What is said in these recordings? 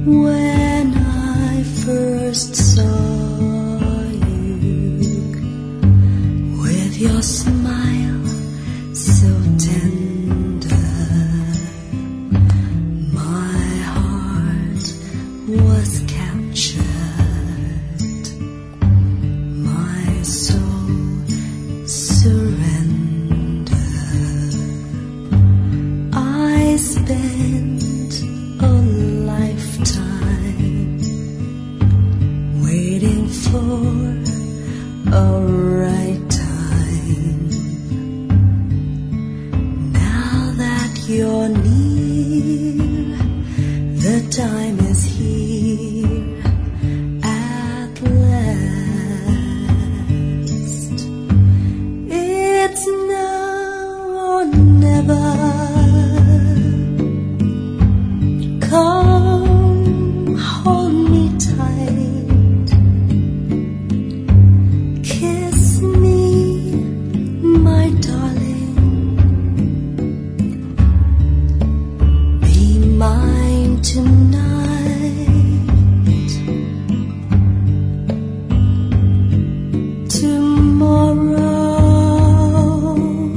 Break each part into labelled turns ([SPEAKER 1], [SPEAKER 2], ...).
[SPEAKER 1] When I first saw you, with your smile so tender, my heart was captured, my soul surrendered. I spent a lifetime waiting for a right time. Now that you're near, the time is here at last. It's now or never. Come, hold me tight, kiss me, my darling, be mine tonight. Tomorrow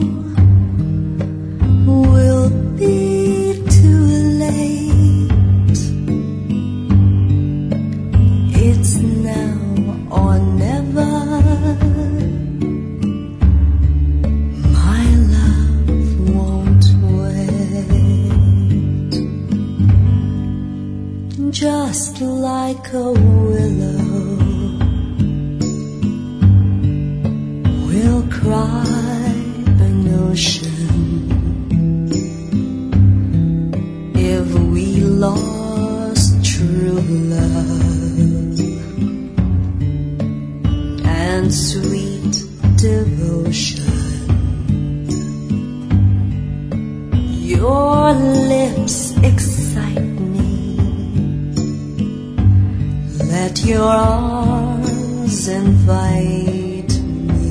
[SPEAKER 1] will be too late. It's now or never. My love won't wait. Just like a willow will cry an ocean if we lost true love and sweet devotion. Your lips excite me. Let your arms invite me.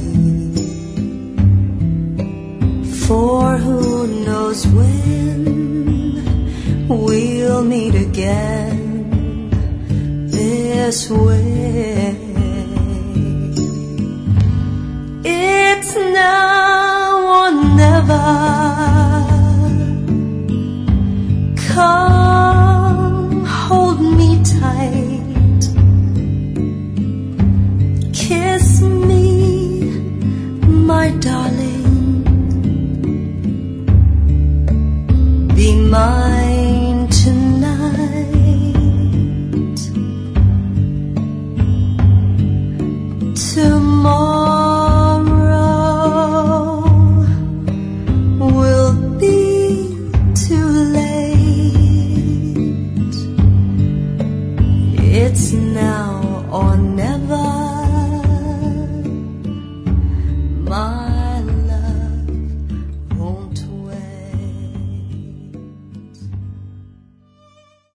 [SPEAKER 1] For who knows when we'll meet again this way. It's now or never. Come, hold me tight, kiss me, my darling, be mine tonight. Tomorrow will be too late. It's now or never.